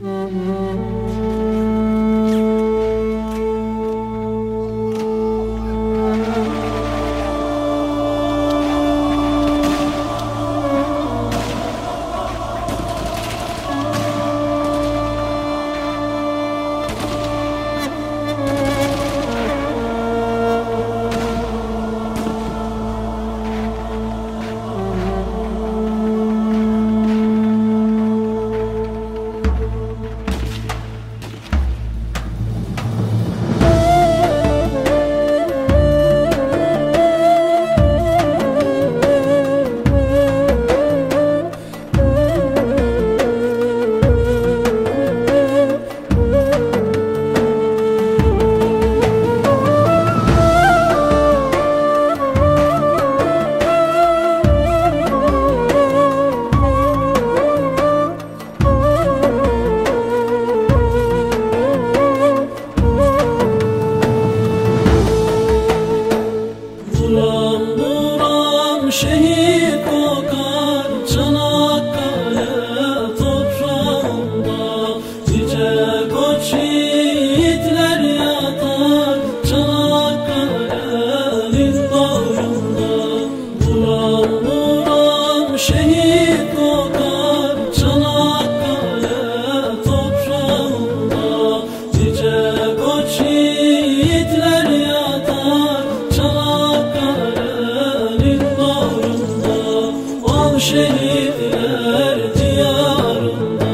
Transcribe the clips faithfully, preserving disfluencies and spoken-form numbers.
Şehit kokar Çanakkale toprağında, Cice koç yiğitler yatar Çanakkale'nin bağrında. Buram buram şehit kokar Çanakkale toprağında, Cice koç yiğitler yatar Çanakkale'nin bağrında. Ol şehitler diyarında.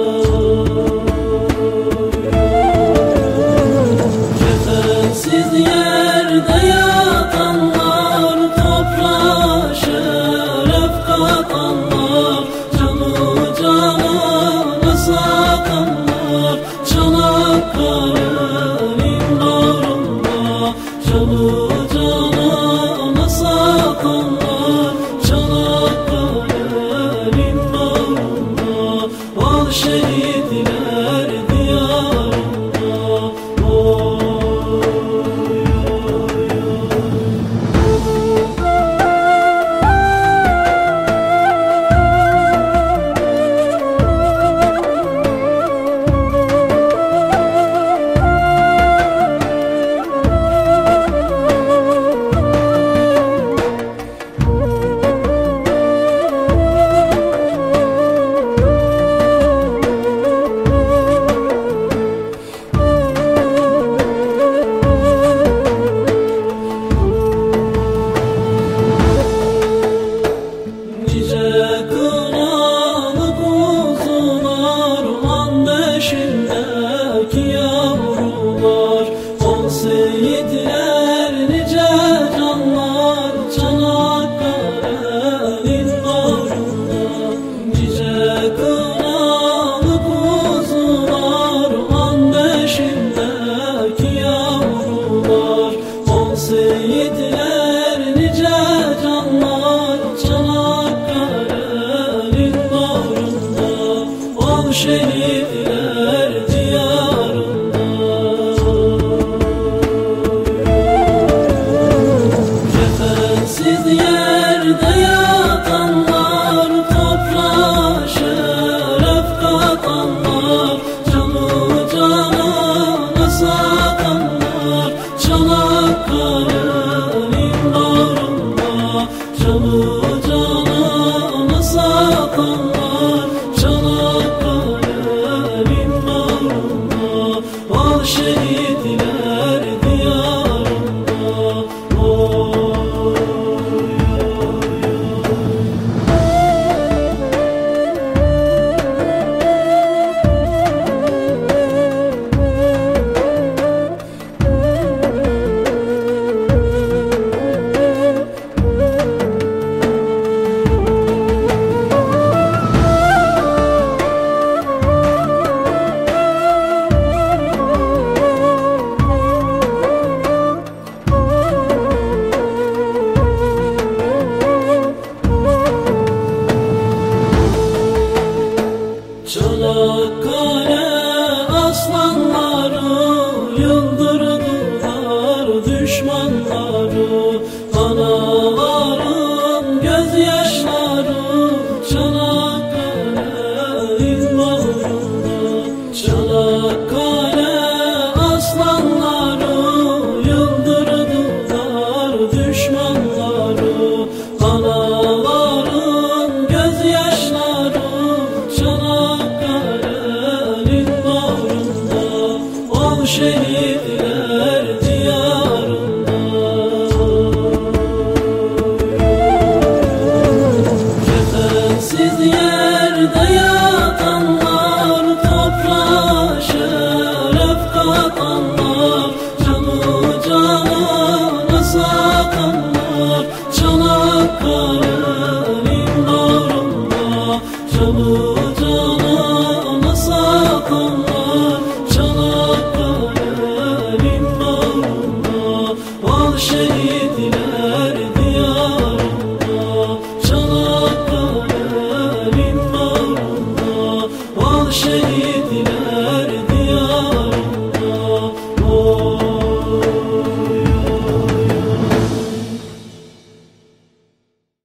Kefensiz yerde yatanlar, toprağa şeref katanlar, canı canına satanlar Çanakkale'nin bağrında. Canı canına satanlar Çanakkale'nin bağrında. Ol şehitler diyarında. Oy, yiğitler nice canlar Çanakkale'nin bağrında. Nice kınalı kuzular, on beşindeki yavrular. Olsa yiğitler nice canlar Çanakkale'nin bağrında. Ol şehitler diyarında. Kefensiz yerde yatanlar, toprağa şeref katanlar, canı canına satanlar Çanakkale'nin bağrında. Canı canına satanlar Çanakkale'nin bağrında. Ol şehitler diyarında. Oy, Çanakkale aslanları yıldırdılar düşmanları. Anaların gözyaşları Çanakkale'nin bağrında. canana sakallar, Çanakkale'nin bağrında, al şehitler diyarında, Çanakkale'nin bağrında, al şehitler